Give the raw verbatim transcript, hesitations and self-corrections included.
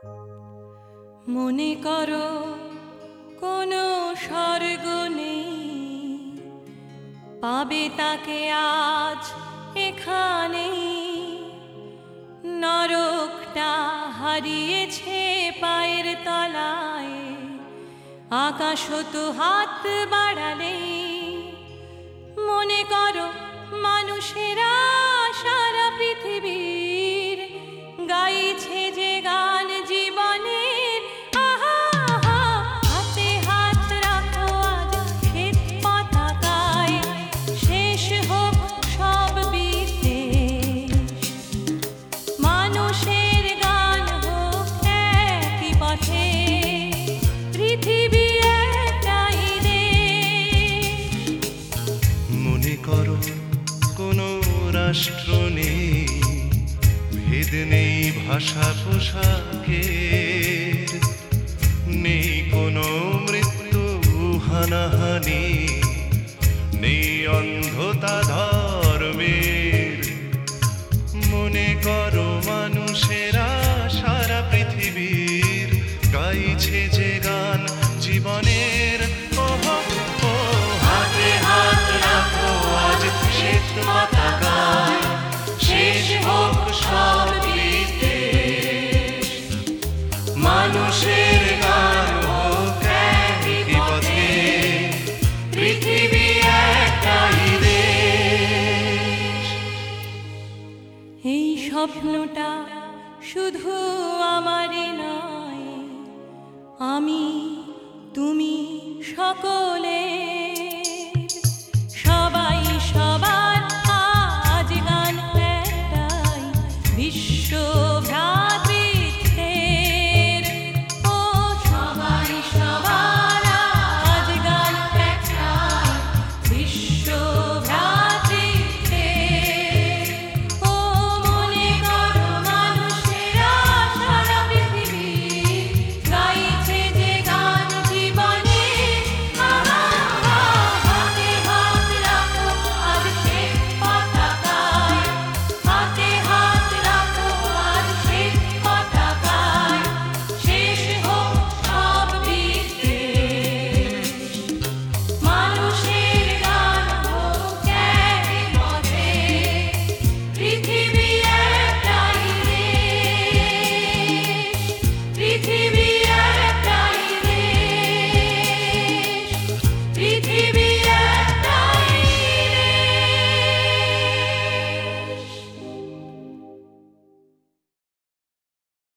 মনে করো কোনো স্বর্গ নেই, পাবে তাকে আজ এখানে। নরকটা হারিয়েছে পায়ের তলায়, আকাশ তো হাত বাড়ালে। মনে করো মানুষেরা সারা পৃথিবীর গাইছে যে গান জীবনের। আহা আহা, হাতে হাত রাখো আজ শ্বেত পতাকায়, শেষ হোক সব বিদ্বেষ। মানুষের গান হোক একই পথে, পৃথিবী একটাই দেশ। মনে করো কোনো রাষ্ট্র নেই, ভেদ নেই ভাষা পোশাকের, নেই কোনো মৃত্যু হানাহানি, নেই অন্ধতা ধর্মের। মনে করো মানুষেরা সারা পৃথিবীর গাইছে যে গান জীবনের। ওহো, ও হাতে হাত রাখো আজ শ্বেত পতাকায়, শেষ হোক সব বিদ্বেষ। মানুষের গান হোক একই পথে, পৃথিবী একটাই দেশ। এই স্বপ্নটা শুধু আমারই নয়, আমি তুমি সকলে